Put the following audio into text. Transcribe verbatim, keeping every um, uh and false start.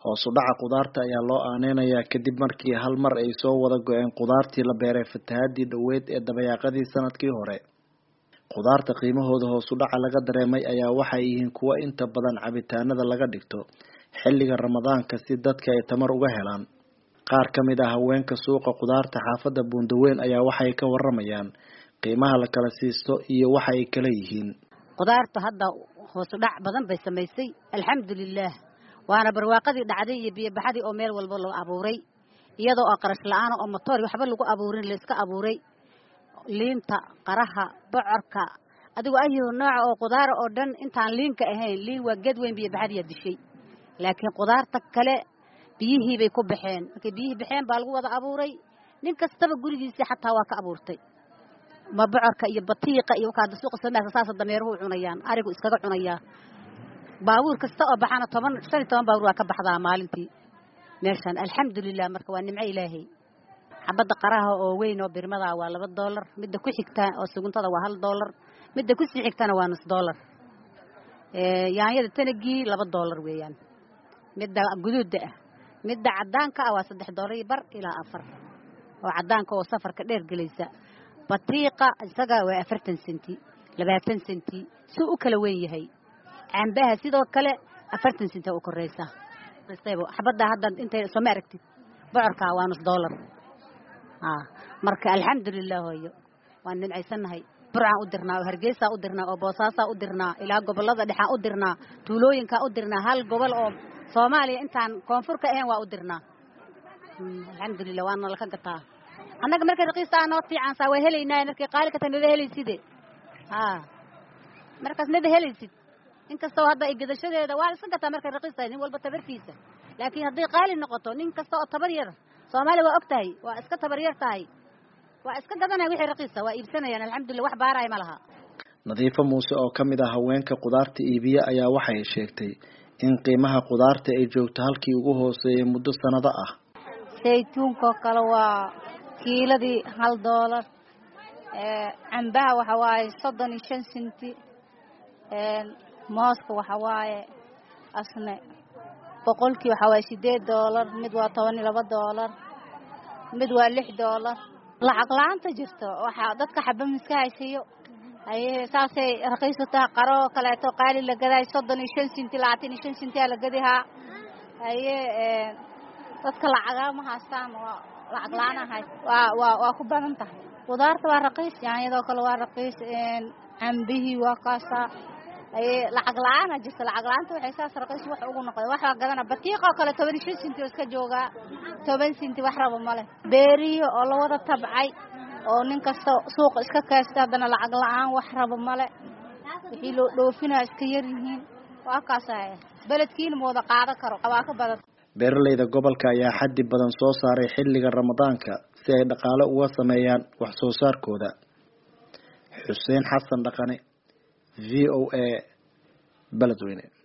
hoos u dhaca qudaarta ayaa loo aaneynayaa kadib markii hal mar ay soo wada go-een qudaartii la beeray fatahaadii dhoweyd ee dabayaaqadii sanadkii hore. Qudaarta qiimahooda hoos u dhaca laga dareemay ayaa waxay yihiin kuwa inta badan cabitaanada laga dhigto xilliga Ramadaanka si dadka ay tamar uga helaan. Qaar ka mid ah haweenka suuqa qudaarta xaafadda Buundaweyn ayaa waxay ka waramayaan qiimaha la kala siisto iyo waxa ay kala yihiin. Qudaarta hadda hoos u dhac badan bay samaysay alxamdulillah. waana barwaaqadii dhacday iyo biyo baxadii oo meel walba loo abuuray iyadoo oo qarash la'aan oo motor waxba lagu abuurin la iska abuuray liinta qaraha bocorka adigu ayuu nooc oo qudaar oo dhan intaan liinka ahayn liin waa ged weyn biyo baxadii dishay laakiin qudaarta kale biyihii bay ku baxeen markay biyihii baxeen baa lagu wada abuuray nin kastaba gurigiisa xataa waa ka abuurtay ma bocorka iyo batiiqa iyo ka suuqa Soomaaliya saasa dameeruhu cunayaan arigu iskaga cunayaan baabuur kasta oo baxana toban shan iyo toban baabuur waa ka baxdaa maalintii meeshan alxamdulillah marka waa nimco ilaahay xabada qaraha oo weyn oo birmada waa laba dollar midda ku xigta oo suguntada waa hal dollar midda ku sii xigtana waa nus dollar ee yaanyada tanagii laba dollar weeyaan midda guduuda ah midda cadaanka ah waa saddex dollar bar ilaa afar oo cadaanka oo safarka dheer galaysa batiiqa isaga waa afartan senti labaatan senti soo u kala weyn yahay cambaha sidoo kale afartan senti oo koreysa qisaybo xabada hadda intay soo maaragtid bocorka waa nus dollar ah marka alxamdulillah hooyo waan nimcaysanahay burcaan u dirnaa oo Hargeysa u dirnaa oo Boosaaso u dirnaa ilaa gobolada dhexe u dirnaa tuulooyinka u dirnaa hal gobol oo Soomaaliya intaan koonfurka ahayn waa u dirnaa alxamdulillah waan la ka gataa annaga markay raqiista aan oo fiican saa way heleynaa markay qaali ka tan heleysid ah markaas nada heleysid inkastoo hadda ay gadashadeeda waa iska gataa markay raqiista in walba tabartiisa laakiin haddii qaali noqoto nin kasta oo tabar yar Soomaaliya waa ogtahay waa iska tabar yar tahay waa iska gadanay wixii raqiista waa iibsanayaan alxamdulillah wax baaray ma laha. Nadiifa Muuse oo kamid ah haweenka qudaarta iibiya ayaa waxay sheegtay in qiimaha qudaarta ay joogto halkii ugu hooseeyay muddo sanado ah. Saytuunka kala waa kiiladii hal dollar ee cambaha waxa waaye soddon iyo shan senti ee mooska waxa waaye asna boqolkii waxa waaye sideed dollar mid waa toban iyo laba dollar mid waa lix dollar lacag laanta jirto waxa dadka xabba miska haysiyo ay saasay raqiisata qaro kale to qaali la gaday soddon iyo shan senti labaatan iyo shan senti la gadiha ay ee dadka lacaga ma haystaan waa lacag laan ahay waa waa waa ku badan tahay qudaarta waa raqiis yaanyada kale waa raqiis een cambihi waa kaasa ay lacag laan jirto lacag laanta waxay saas raqiis wax ugu noqday waxa gadana batiiqa kale toban iyo shan senti iska jooga toban senti wax rabo male beeriyo oo la wada tabcay oo nin kasta suuq iska kaasta dana lacag laan wax rabo male wixii loo dhoofina iska yar yihiin waa kaasay beledkiina mooda qaada karo waa ka badan. Beeralayda gobolka ayaa xaddi badan soo saaray xilliga Ramadaanka si ay dhaqaale uga sameeyaan wax soo saarkooda. Xuseen Xasan Dhaqane V O A Beledweyne.